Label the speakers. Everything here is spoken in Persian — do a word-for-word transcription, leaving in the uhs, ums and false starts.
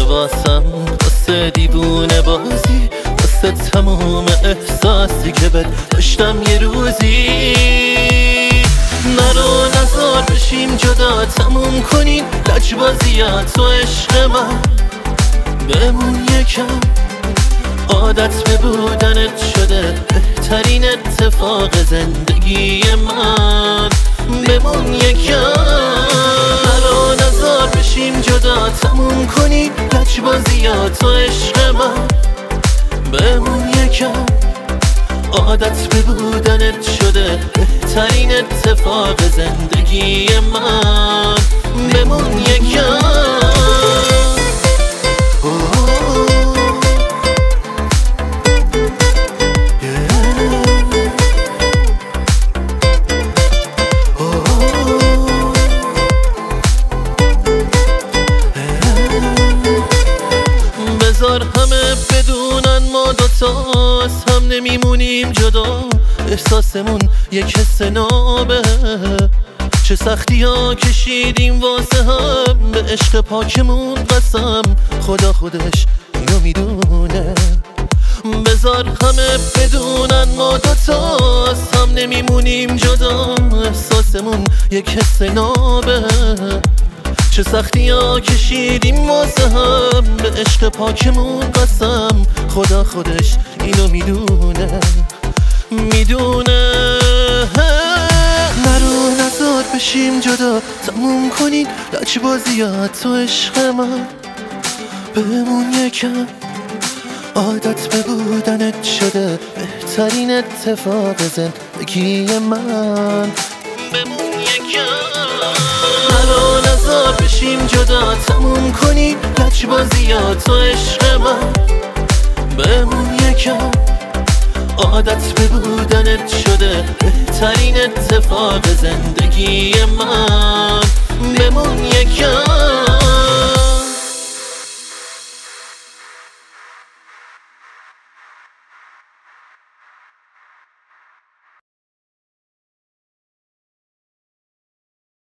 Speaker 1: واسم، واسه دیوونه بازی، واسه تمام احساسی که بد داشتم یه روزی. نرو نزار بشیم جدا، تموم کنیم لجبازیات و عشق من. بمون یکم، عادت به بودنت شده بهترین اتفاق زندگی من. بمون یکم، نرو نزار بشیم جدا، تموم کنیم لجبازیات و عشق من. بمون یکم، عادت به بودنت شده بهترین اتفاق زندگی من. بمون یکم. بذار همه بدونن ما دوتا از هم نمیمونیم جدا. احساسمون یک حس نابه، چه سختی ها کشیدیم واسه هم. به عشق پاکمون قسم، خدا خودش اینو میدونه. بذار همه بدونن ما دوتا از هم نمیمونیم جدا. احساسمون یک حس نابه، چه سختی ها کشیدیم واسه هم. به عشق پاکمون قسم، خدا خودش اینو میدونه میدونه. نرو نزار بشیم جدا، تموم کنین لجبازیات و عشق من. بمون یکم، عادت به بودنت شده بهترین اتفاق زندگی من. بمون یکم، نرو نزار بشیم جدا، تموم کنی لجبازیات و عشق من. بمون یکم، عادت به بودنت شده بهترین اتفاق زندگی من. بمون یکم.